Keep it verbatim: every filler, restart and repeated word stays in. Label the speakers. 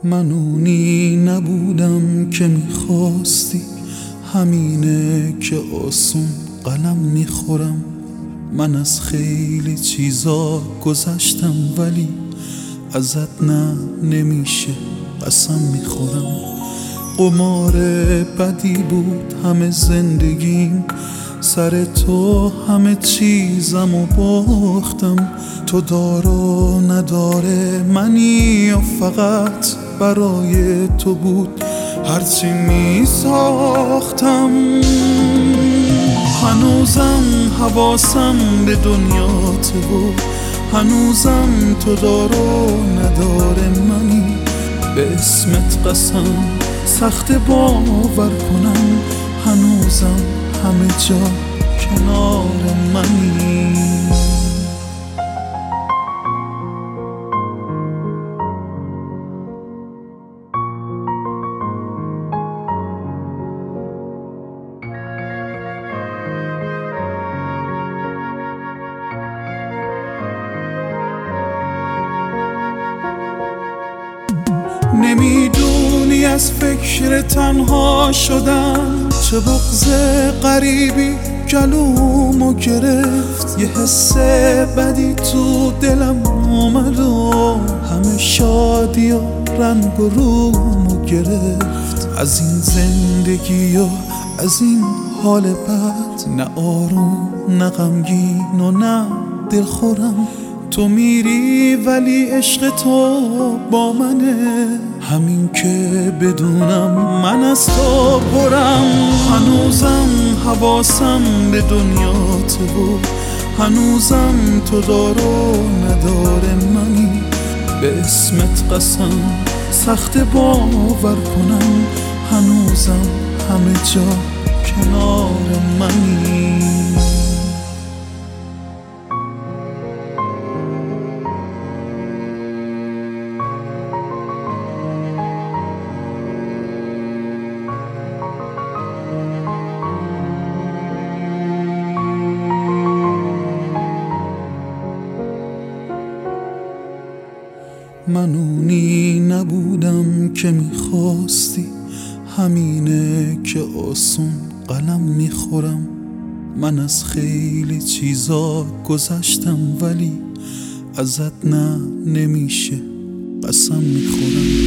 Speaker 1: من اونی نبودم که میخواستی، همینه که آسون قلم میخورم. من از خیلی چیزا گذشتم ولی ازت نه نمیشه قسم میخورم. قمار بدی بود همه زندگیم، سر تو همه چیزم و باختم. تو دارا نداره منی و فقط برای تو بود هرچی می ساختم. هنوزم حواسم به دنیات و هنوزم تو دارا نداره منی. به اسمت قسم سخت باور کنم، هنوزم همه جا کنار منی. نمیدونی از فکر تنها شدم چه بغض غریبی جلومو گرفت. یه حس بدی تو دلم اومد و همه شادی و رنگ و رومو گرفت. از این زندگی و از این حال بد، نه آروم نه غمگین و نه دلخورم. تو میری ولی عشق تو با منه، همین که بدونم من از تو برم. هنوزم حواسم به دنیات و هنوزم تو دارو نداره منی. به اسمت قسم سخت باور کنم، هنوزم همه جا کنار منی. من اونی نبودم که میخواستی، همینه که آسون قلم میخورم. من از خیلی چیزا گذشتم ولی ازت نه نمیشه قسم میخورم.